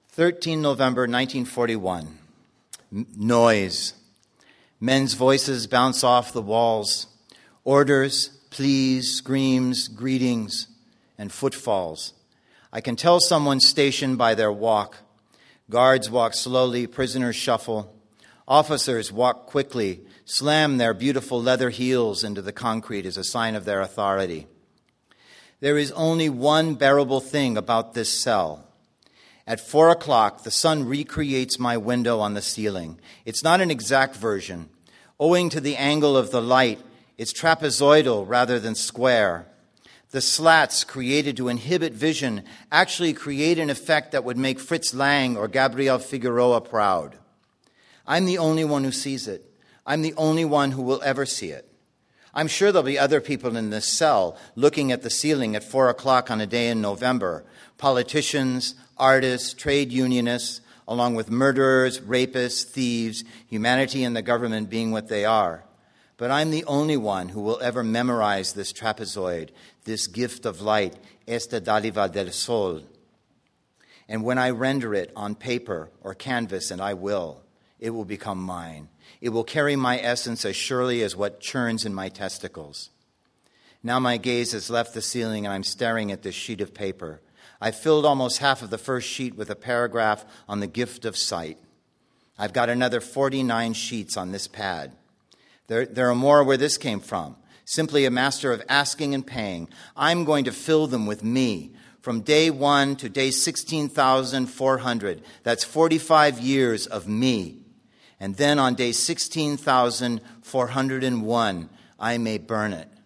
13 November 1941. Noise. Men's voices bounce off the walls. Orders, pleas, screams, greetings, and footfalls. I can tell someone's stationed by their walk. Guards walk slowly, prisoners shuffle. Officers walk quickly, slam their beautiful leather heels into the concrete as a sign of their authority. There is only one bearable thing about this cell. At 4 o'clock, the sun recreates my window on the ceiling. It's not an exact version. Owing to the angle of the light, it's trapezoidal rather than square. The slats created to inhibit vision actually create an effect that would make Fritz Lang or Gabriel Figueroa proud. I'm the only one who sees it. I'm the only one who will ever see it. I'm sure there'll be other people in this cell looking at the ceiling at 4 o'clock on a day in November. Politicians, artists, trade unionists, along with murderers, rapists, thieves, humanity and the government being what they are. But I'm the only one who will ever memorize this trapezoid, this gift of light, esta dádiva del sol. And when I render it on paper or canvas, and I will, it will become mine. It will carry my essence as surely as what churns in my testicles. Now my gaze has left the ceiling and I'm staring at this sheet of paper. I filled almost half of the first sheet with a paragraph on the gift of sight. I've got another 49 sheets on this pad. There are more where this came from. Simply a master of asking and paying. I'm going to fill them with me. From day 1 to day 16,400. That's 45 years of me. And then on day 16,401, I may burn it.